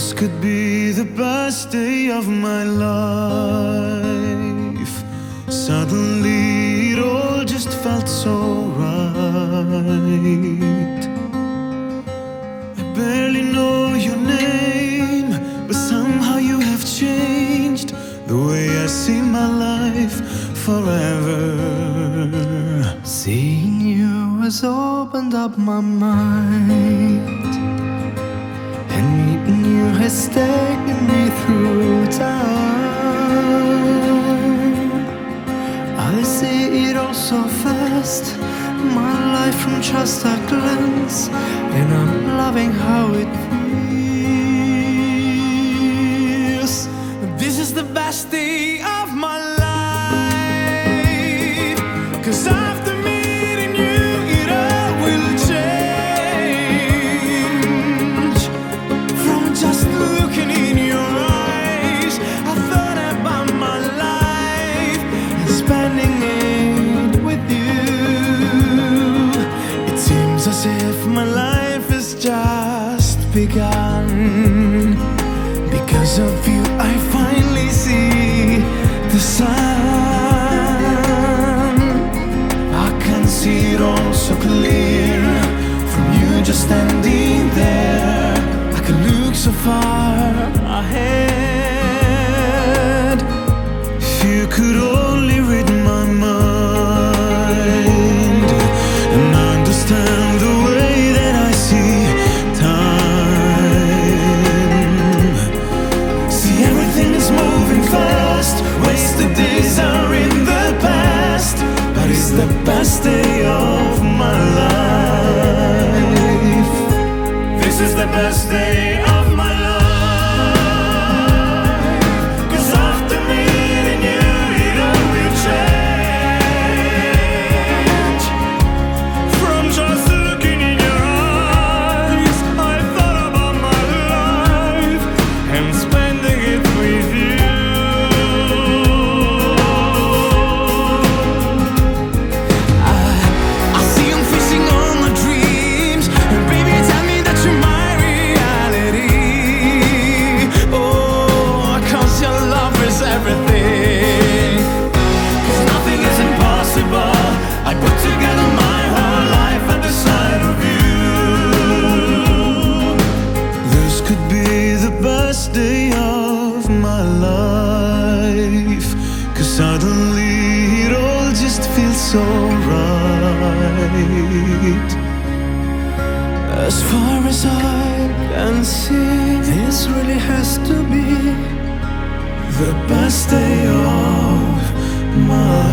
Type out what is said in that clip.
This could be the best day of my life. Suddenly it all just felt so right. I barely know your name, but somehow you have changed the way I see my life forever. Seeing you has opened up my mind, and meeting you has taken me through time. I see it all so fast, my life from just a glance, and I'm loving how it feels. This is the best day of my life, 'cause after meeting you, it all will change. From just looking in your eyes, I thought about my life and spending it with you. It seems as if my life has just begun. Because of you, I finally see the sun. I can see it all so clear from you just standing there. I can look so far ahead. If you could only read my mind and understand the way that I see time. See, everything is moving fast, wasted days are in the past, but it's the best day of my life. This is the best day of my life, 'cause after meeting you, it all will change. From just looking in your eyes, I thought about my life and spending it with you. I see you facing all my dreams, and baby, tell me that you're my reality. Oh, 'cause your love is everything. 'Cause nothing is impossible. I put together my whole life at the sight of you. This could be the best day of my life, 'cause suddenly it all just feels so right. As far as I can see, This really has to be the best day of my